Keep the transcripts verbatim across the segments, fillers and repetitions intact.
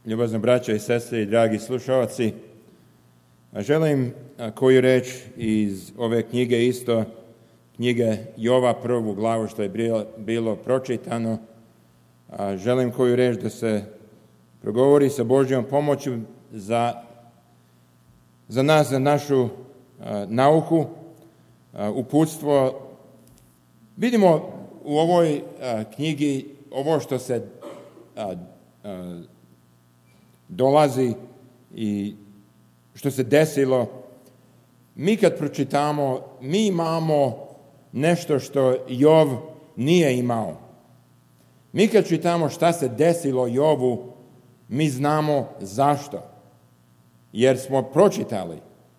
Ljubazno braća i sestre i dragi slušalci, želim koju reč iz ove knjige isto, knjige Jova, prvu glavu što je bilo, bilo pročitano, želim koju reč da se progovori sa Božjom pomoću za, za nas, za našu a, nauku, a, uputstvo. Vidimo u ovoj a, knjigi ovo što se a, a, dolazi i što se desilo. Mi kad pročitamo, mi imamo nešto što Jov nije imao. Mi kad čitamo šta se desilo Jovu, mi znamo zašto. Jer smo pročitali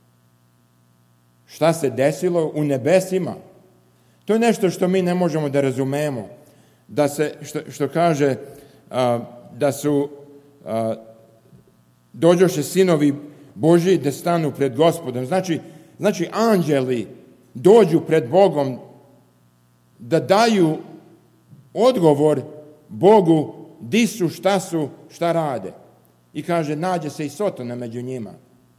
šta se desilo u nebesima. To je nešto što mi ne možemo da razumemo. Da se, što, što kaže, a, da su a, dođoše sinovi Božji da stanu pred Gospodom. Znači, znači anđeli dođu pred Bogom da daju odgovor Bogu di su, šta su, šta rade. I kaže, nađe se i Sotona među njima.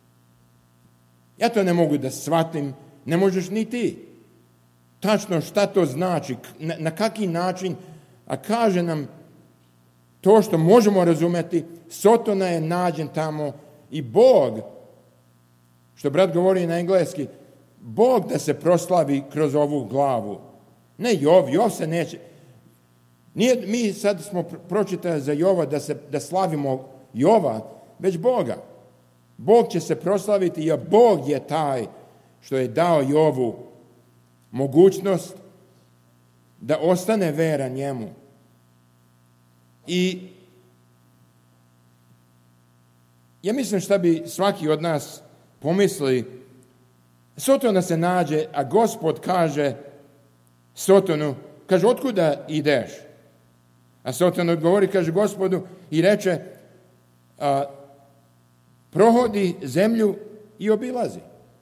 Ja to ne mogu da shvatim, ne možeš ni ti. Tačno šta to znači, na, na kaki način, a kaže nam to što možemo razumeti, Sotona je nađen tamo i Bog, što brat govori na engleski, Bog da se proslavi kroz ovu glavu. Ne Jov, Jov se neće. Nije, mi sad smo pročitali za Jova da, se, da slavimo Jova, već Boga. Bog će se proslaviti, jer Bog je taj što je dao Jovu mogućnost da ostane vera njemu. I ja mislim šta bi svaki od nas pomisli, Sotona se nađe, a Gospod kaže Sotonu, kaže, otkuda ideš? A Soton odgovori, kaže Gospodu i reče, a, prohodi zemlju i obilazi.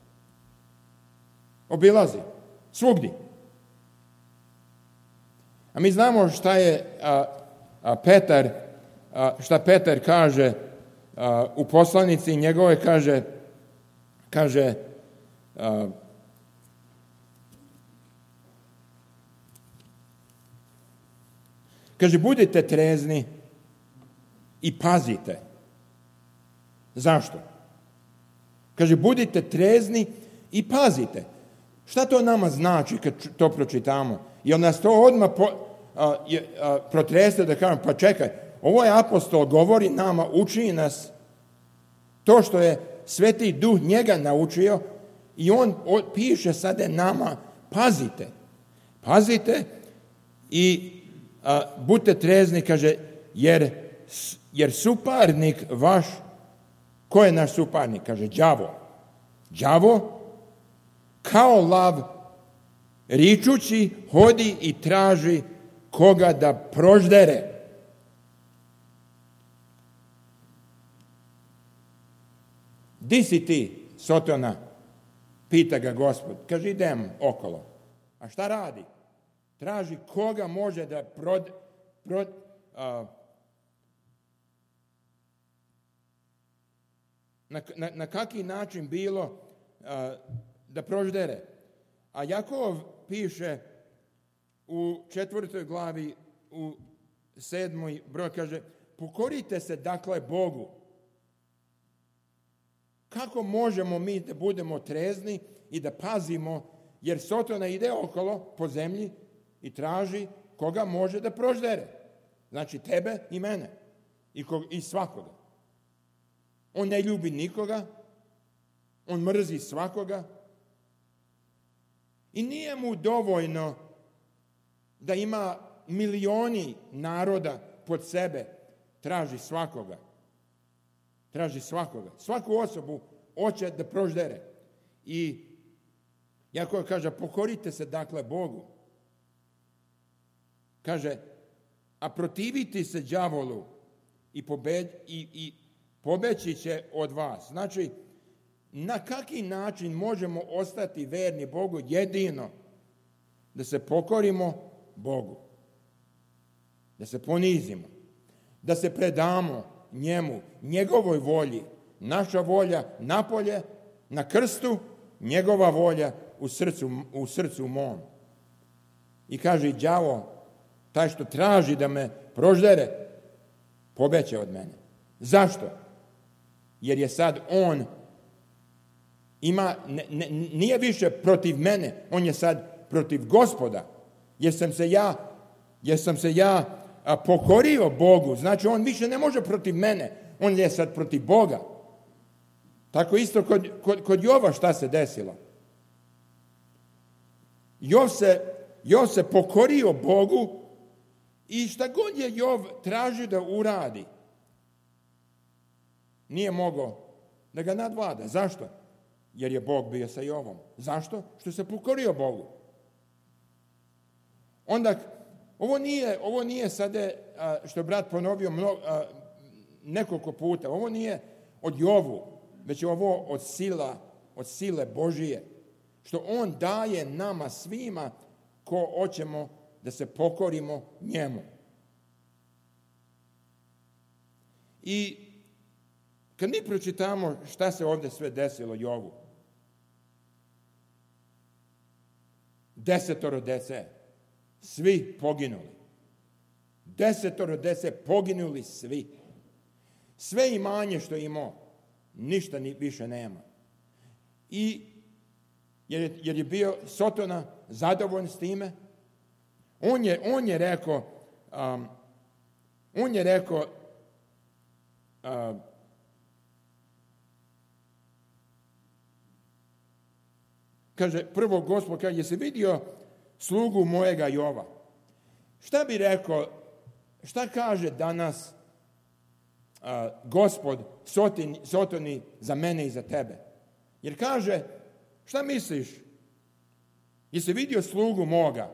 Obilazi. Svugdje. A mi znamo šta je a, a Petar, a, šta Petar kaže a, u poslanici njegove, kaže, kaže, a, kaže, budite trezni i pazite. Zašto? Kaže, budite trezni i pazite. Šta to nama znači kad to pročitamo? Jel nas to odmah po, a, a, protreste da kažem, pa čekaj, ovo je apostol govori nama, uči nas to što je Sveti Duh njega naučio i on piše sada nama, pazite. Pazite i a, budite trezni, kaže, jer, jer suparnik vaš, ko je naš suparnik? Kaže, đavo. Đavo kao lav, ričući, hodi i traži koga da proždere. Di si ti, Sotona? Pita ga Gospod. Kaže, idem okolo. A šta radi? Traži koga može da prod, prod, uh, na, na, na kaki način bilo uh, da proždere. A Jakov piše u četvrtoj glavi, u sedmoj broj, kaže, pokorite se dakle Bogu. Kako možemo mi da budemo trezni i da pazimo, jer Sotona ide okolo po zemlji i traži koga može da proždere. Znači tebe i mene i, kog, i svakoga. On ne ljubi nikoga, on mrzi svakoga i nije mu dovoljno da ima milioni naroda pod sebe, traži svakoga. Traži svakoga. Svaku osobu hoće da proždere. I Jakov kaže, pokorite se dakle Bogu. Kaže, a protiviti se đavolu i, pobed, i, i pobeći će od vas. Znači, na kaki način možemo ostati verni Bogu? Jedino da se pokorimo Bogu. Da se ponizimo. Da se predamo njemu, njegovoj volji. Naša volja napolje, na krstu, njegova volja u srcu, u srcu mom. I kaže, đavo, taj što traži da me proždere, pobeće od mene. Zašto? Jer je sad on, ima, ne, ne, nije više protiv mene, on je sad protiv Gospoda. Jer sam se ja, jer sam se ja a, pokorio Bogu, znači on više ne može protiv mene, on je sad protiv Boga. Tako isto kod, kod, kod Jova šta se desilo. Jov se, Jov se pokorio Bogu i šta god je Jov tražio da uradi, nije mogao da ga nadvlada. Zašto? Jer je Bog bio sa Jovom. Zašto? Što se pokorio Bogu. Onda, ovo nije, ovo nije sada, što je brat ponovio mnogo, nekoliko puta, ovo nije od Jovu, već je ovo od sila, od sile Božije, što on daje nama svima ko hoćemo da se pokorimo njemu. I kad mi pročitamo šta se ovdje sve desilo Jovu, desetoro dece, svi poginuli. Desetoro dece poginuli svi. Sve imanje što je imao, ništa ni više nema. I jer je, jer je bio Sotona zadovoljan s time, on je, on je rekao, um, on je rekao, uh, kaže, prvo Gospod kaže, jesi vidio slugu mojega Jova? Šta bi rekao, šta kaže danas uh, Gospod Sotoni, Sotoni za mene i za tebe? Jer kaže, šta misliš? Jesi vidio slugu moga?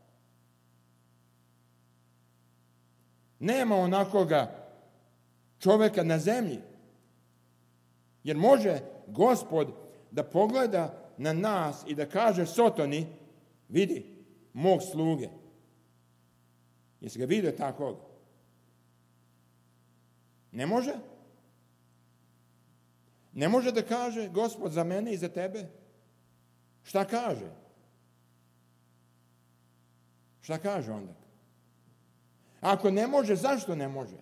Nema onakoga čovjeka na zemlji. Jer može Gospod da pogleda na nas i da kaže Sotoni, vidi, mog sluge. Jesi ga vidio takvog? Ne može? Ne može da kaže Gospod za mene i za tebe? Šta kaže? Šta kaže onda? Ako ne može, zašto ne može?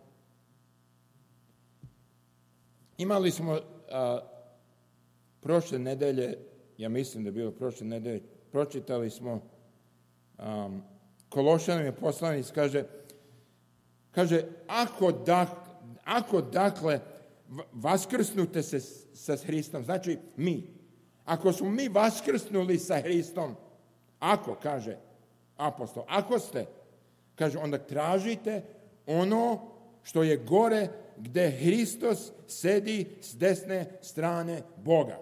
Imali smo a, prošle nedelje, ja mislim da je bilo prošle nedelje, pročitali smo um, Kološanom je poslanic, kaže, kaže ako, dak, ako dakle vaskrsnute se sa Hristom, znači mi, ako smo mi vaskrsnuli sa Hristom, ako, kaže apostol, ako ste, kaže, onda tražite ono što je gore gdje Hristos sedi s desne strane Boga.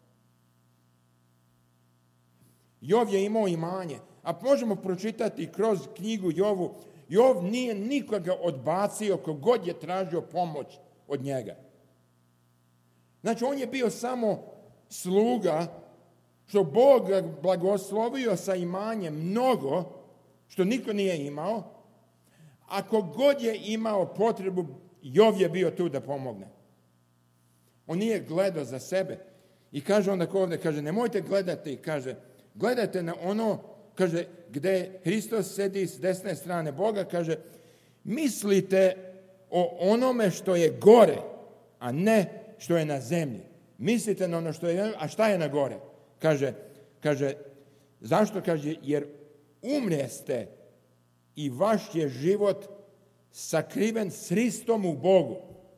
Jov je imao imanje, a možemo pročitati kroz knjigu Jovu, Jov nije nikoga odbacio kogod je tražio pomoć od njega. Znači, on je bio samo sluga, što Bog ga blagoslovio sa imanjem mnogo, što niko nije imao, a kogod je imao potrebu, Jov je bio tu da pomogne. On nije gledao za sebe. I kaže onda ovdje, kaže, nemojte gledati, kaže, gledajte na ono, kaže, gdje Hristos sedi s desne strane Boga, kaže, mislite o onome što je gore, a ne što je na zemlji. Mislite na ono što je, a šta je na gore? Kaže, kaže, zašto? Kaže, jer umrijeste i vaš je život sakriven s Hristom u Bogu.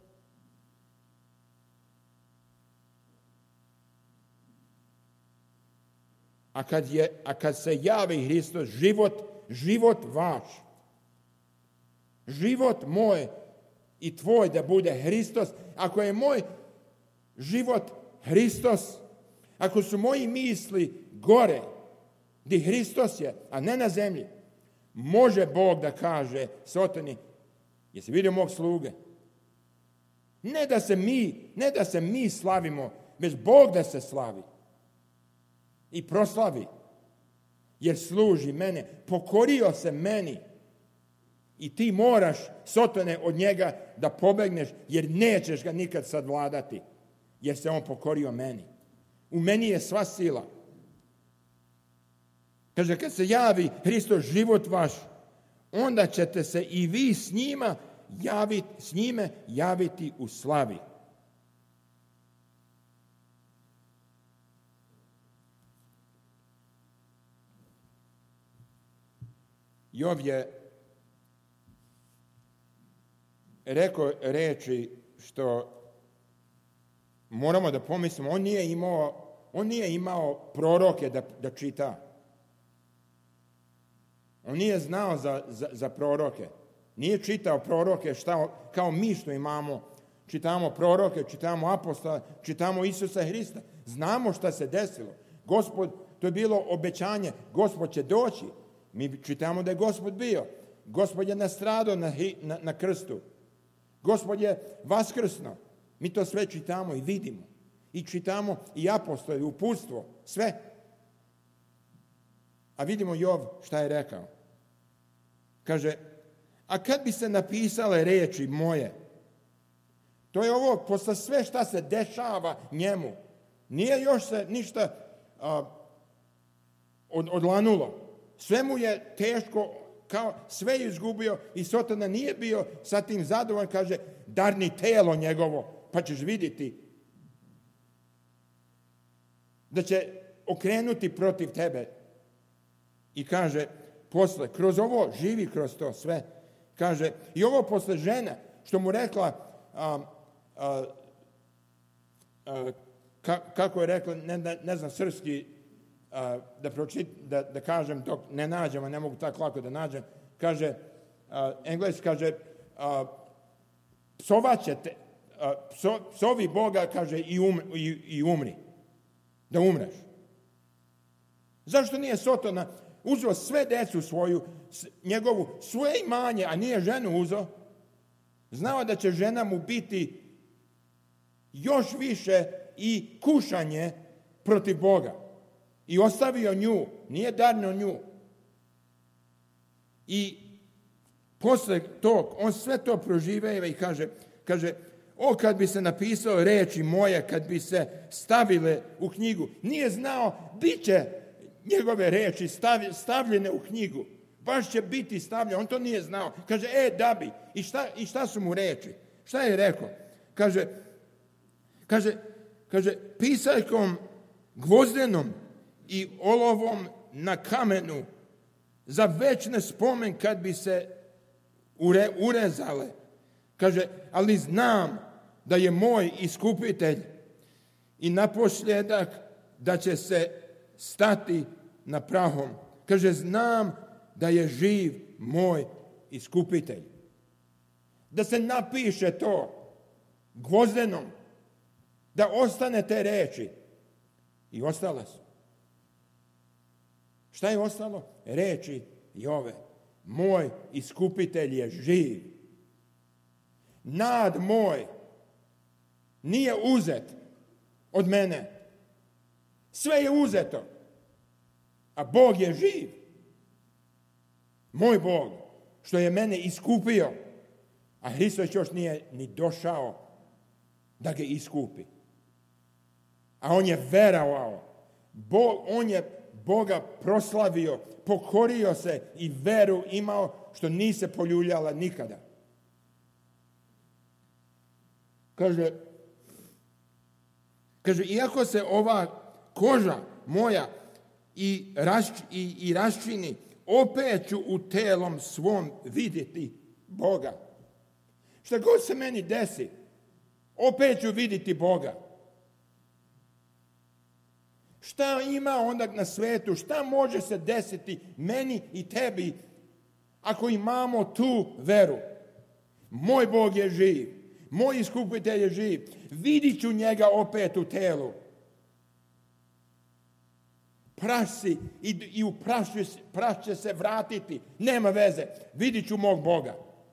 A kad, je, a kad se javi Hristos, život, život vaš, život moj i tvoj da bude Hristos, ako je moj život Hristos, ako su moji misli gore, gdje Hristos je, a ne na zemlji, može Bog da kaže Sotoni, jesi vidio mog sluge? Ne da se mi, ne da se mi slavimo, već Bog da se slavi i proslavi, jer služi mene, pokorio se meni I ti moraš, Sotone, od njega da pobegneš, jer nećeš ga nikad savladati, jer se on pokorio meni. U meni je sva sila. Kaže, kad se javi Hristos život vaš, onda ćete se i vi s njima javiti, s njime javiti u slavi. Jov je rekao reči što moramo da pomislimo. On nije imao, on nije imao proroke da, da čita. On nije znao za, za, za proroke. Nije čitao proroke šta, kao mi što imamo. Čitamo proroke, čitamo apostola, čitamo Isusa Hrista. Znamo šta se desilo. Gospod, to je bilo obećanje. Gospod će doći. Mi čitamo da je Gospod bio. Gospod je nastradao na, na, na krstu. Gospod je vaskrsno. Mi to sve čitamo i vidimo. I čitamo i apostoli, uputstvo, sve. A vidimo Jov šta je rekao. Kaže, a kad bi se napisale reči moje, to je ovo, posle sve šta se dešava njemu, nije još se ništa a, od, odlanulo. Sve mu je teško, kao sve je izgubio i Sotona nije bio sa tim zadovoljan, kaže, darni telo njegovo, pa ćeš vidjeti da će okrenuti protiv tebe. I kaže, posle, kroz ovo, živi kroz to sve, kaže, i ovo posle žena, što mu rekla, a, a, a, ka, kako je rekla, ne, ne, ne znam srpski, a, da, pročit, da, da kažem, dok ne nađem, a ne mogu tako lako da nađem, kaže, a, engleski kaže, a, psovaćete, a, pso, psovi Boga, kaže, i, um, i, i umri, da umreš. Zašto nije Sotona uzeo sve decu svoju, njegovu, svoje imanje, a nije ženu uzeo? Znao da će žena mu biti još više i kušanje protiv Boga. I ostavio nju, nije darno nju. I posle tog, on sve to proživeva i kaže, kaže, o, kad bi se napisao reči moje, kad bi se stavile u knjigu, nije znao, bit će njegove reči stavljene u knjigu. Baš će biti stavljene, on to nije znao. Kaže, e, da bi. I šta, i šta su mu reči? Šta je rekao? Kaže, kaže, kaže, pisaljkom gvozdenom i olovom na kamenu za večne spomen kad bi se ure, urezale. Kaže, ali znam da je moj iskupitelj i naposljedak da će se stati na prahom. Kaže, znam da je živ moj iskupitelj. Da se napiše to gvozdenom, da ostane te reči. I ostale su. Šta je ostalo? Reči Jove. Moj iskupitelj je živ. Nad moj nije uzet od mene. Sve je uzeto. A Bog je živ. Moj Bog, što je mene iskupio, a Hristos još nije ni došao da ga iskupi. A on je verovao. Bog, on je Boga proslavio, pokorio se i veru imao što nije se poljuljala nikada. Kaže, kaže, iako se ova koža moja i, rašč, i, i raščini, opet ću u telom svom vidjeti Boga. Šta god se meni desi, opet ću vidjeti Boga. Šta ima onda na svetu, šta može se desiti meni i tebi ako imamo tu veru? Moj Bog je živ, moj iskupitelj je živ, vidit ću njega opet u telu. Praš si i, i u praš, praš će se vratiti, nema veze, vidit ću mog Boga.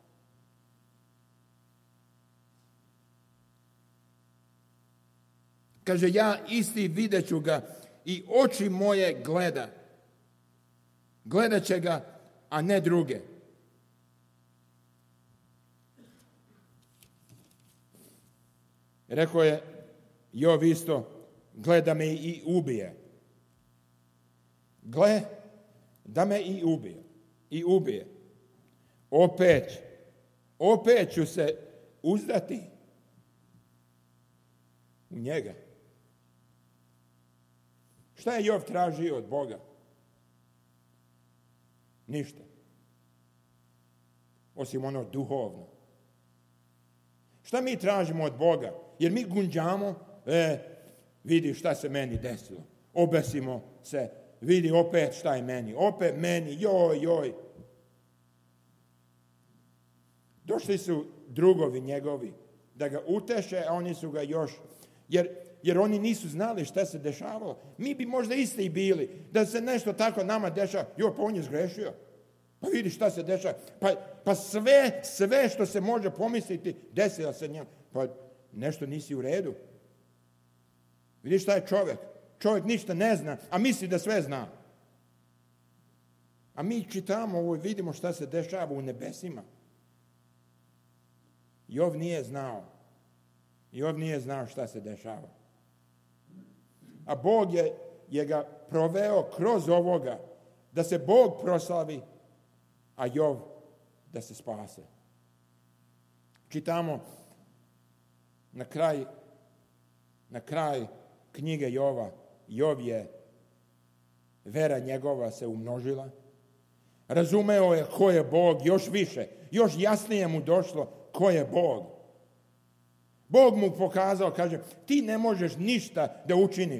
Kaže, ja isti vidjet ću ga i oči moje gleda. Gledat će ga, a ne druge. Rekao je Jov isto, gle da me i ubije. Gle da me i ubije. I ubije. Opet, opet ću se uzdati u njega. Šta je Jov tražio od Boga? Ništa. Osim ono duhovno. Šta mi tražimo od Boga? Jer mi gunđamo, e, vidi šta se meni desilo. Obesimo se, vidi opet šta je meni. Opet meni, joj, joj. Došli su drugovi njegovi da ga uteše, a oni su ga još, jer, jer oni nisu znali šta se dešavalo. Mi bi možda isti i bili, da se nešto tako nama dešava, joj, pa on je zgrešio. Pa vidi šta se dešava. Pa, pa sve, sve što se može pomisliti, desilo se njemu. Pa nešto nisi u redu. Vidiš šta je čovjek? Čovjek ništa ne zna, a misli da sve zna. A mi čitamo ovo i vidimo šta se dešava u nebesima. Jov nije znao. Jov nije znao šta se dešava. A Bog je, je ga proveo kroz ovoga, da se Bog proslavi, a Jov da se spase. Čitamo na kraj, na kraj knjige Jova. Jov je, vera njegova se umnožila. Razumeo je ko je Bog još više. Još jasnije mu došlo ko je Bog. Bog mu pokazao, kaže, ti ne možeš ništa da učiniš.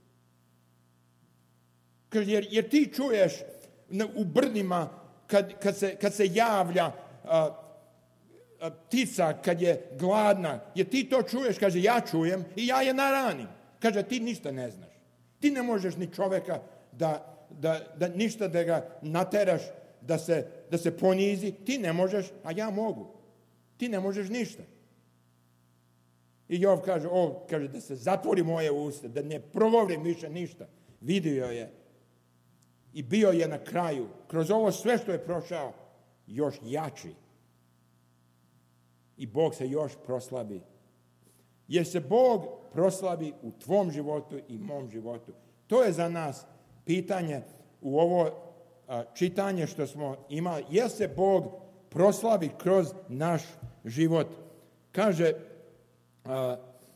Kaže, jer, jer ti čuješ u brdima kad, kad, se, kad se javlja a, a, ptica kad je gladna, jer ti to čuješ, kaže, ja čujem i ja je naranim. Kaže, ti ništa ne znaš. Ti ne možeš ni čoveka da, da, da ništa da ga nateraš, da se, da se ponizi. Ti ne možeš, a ja mogu. Ti ne možeš ništa. I Jov kaže, o, kaže, da se zatvori moje usta, da ne progovorim više ništa. Vidio je i bio je na kraju, kroz ovo sve što je prošao, još jači. I Bog se još proslavi. Jer se Bog proslavi u tvom životu i mom životu. To je za nas pitanje u ovo a, čitanje što smo imali. Jel se Bog proslavi kroz naš život? Kaže, a,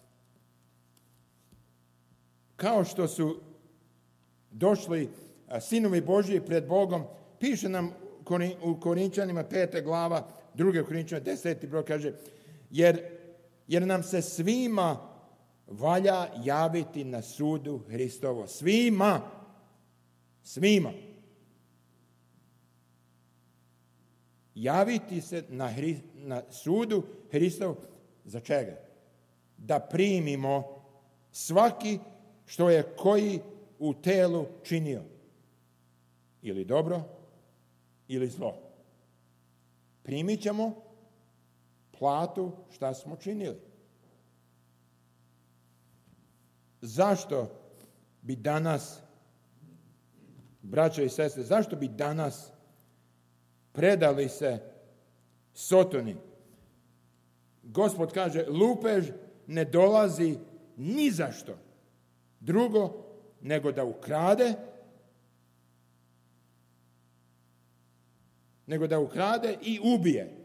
kao što su došli a, sinovi Božji pred Bogom, piše nam u Korinčanima peta glava, druge Korinčanima deseti broj, kaže, jer, jer nam se svima valja javiti na sudu Hristovo. Svima. Svima. Javiti se na, Hri, na sudu Hristovo. Za čega? Da primimo svaki što je koji u telu činio. Ili dobro, ili zlo. Primit ćemo platu šta smo činili. Zašto bi danas, braćo i sestre, zašto bi danas predali se sotoni? Gospod kaže, lupež ne dolazi ni zašto drugo nego da ukrade, nego da ukrade i ubije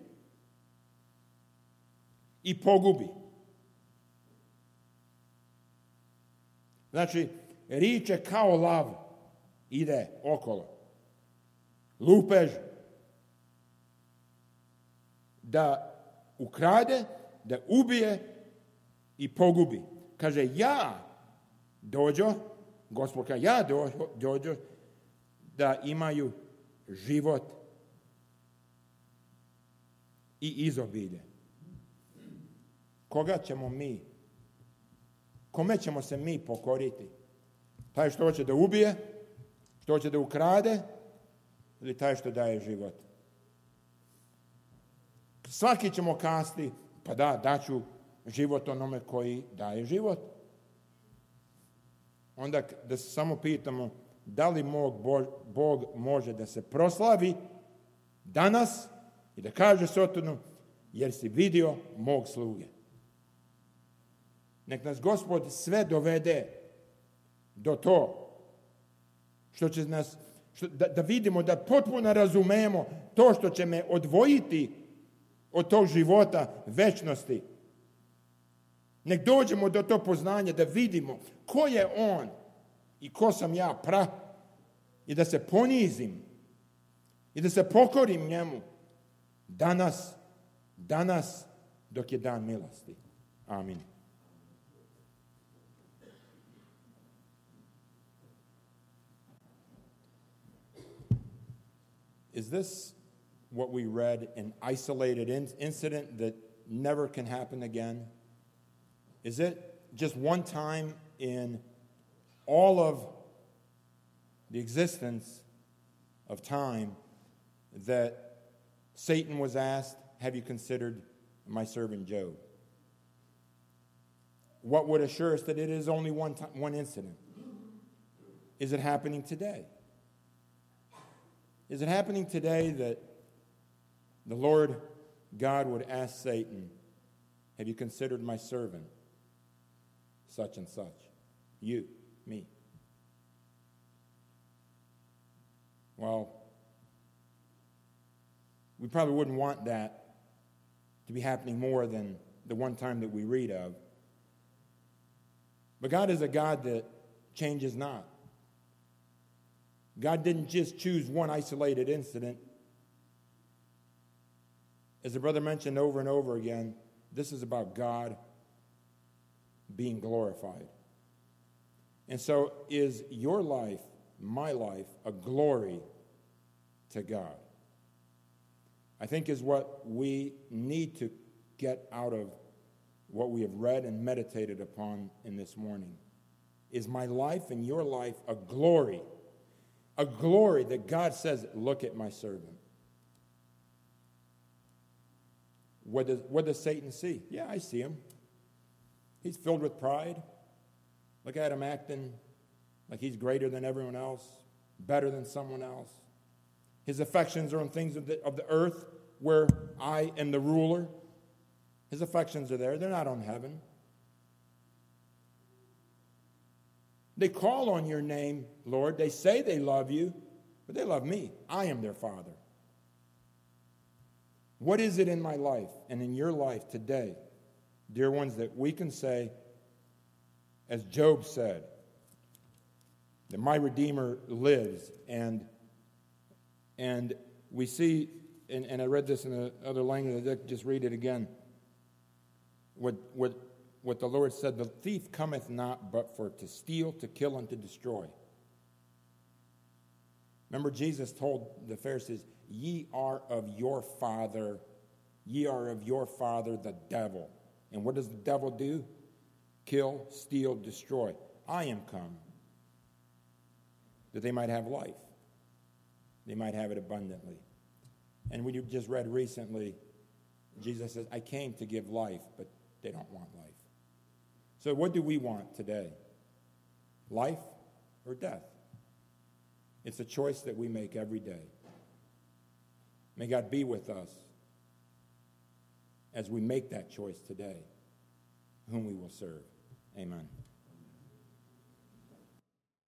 i pogubi. Znači, riče kao lav ide okolo. Lupež da ukrade, da ubije i pogubi. Kaže, ja dođo, Gospod kaže, ja dođo, dođo da imaju život i izobilje. Koga ćemo mi, kome ćemo se mi pokoriti? Taj što hoće da ubije, što hoće da ukrade, ili taj što daje život? Svaki ćemo kasti, pa da, daću život onome koji daje život. Onda da se samo pitamo, da li Bog, Bog može da se proslavi danas i da kaže Sotonu, jer si vidio mog sluge. Nek nas Gospod sve dovede do to što će nas, što, da, da vidimo, da potpuno razumemo to što će me odvojiti od tog života večnosti. Nek dođemo do tog poznanja da vidimo ko je on i ko sam ja pra i da se ponizim i da se pokorim njemu danas, danas dok je dan milosti. Amin. Is this what we read, an isolated in- incident that never can happen again? Is it just one time in all of the existence of time that Satan was asked, have you considered my servant Job? What would assure us that it is only one time, one incident? Is it happening today? Is it happening today that the Lord God would ask Satan, have you considered my servant, such and such? You, me. Well, we probably wouldn't want that to be happening more than the one time that we read of. But God is a God that changes not. God didn't just choose one isolated incident. As the brother mentioned over and over again, this is about God being glorified. And so is your life, my life, a glory to God? I think is what we need to get out of what we have read and meditated upon in this morning. Is my life and your life a glory? A glory that God says, look at my servant. What does, what does Satan see? Yeah, I see him. He's filled with pride. Look at him acting like he's greater than everyone else, better than someone else. His affections are on things of the, of the earth where I am the ruler. His affections are there. They're not on heaven. They call on your name, Lord. They say they love you, but they love me. I am their Father. What is it in my life and in your life today, dear ones, that we can say, as Job said, that my Redeemer lives, and and we see, and, and I read this in another language, I'll just read it again, what what what the Lord said, the thief cometh not but for to steal, to kill, and to destroy. Remember, Jesus told the Pharisees, ye are of your father, ye are of your father the devil. And what does the devil do? Kill, steal, destroy. I am come that they might have life. They might have it abundantly. And we just read recently, Jesus says, I came to give life, but they don't want life. So what do we want today? Life or death? It's a choice that we make every day. May God be with us as we make that choice today, whom we will serve. Amen.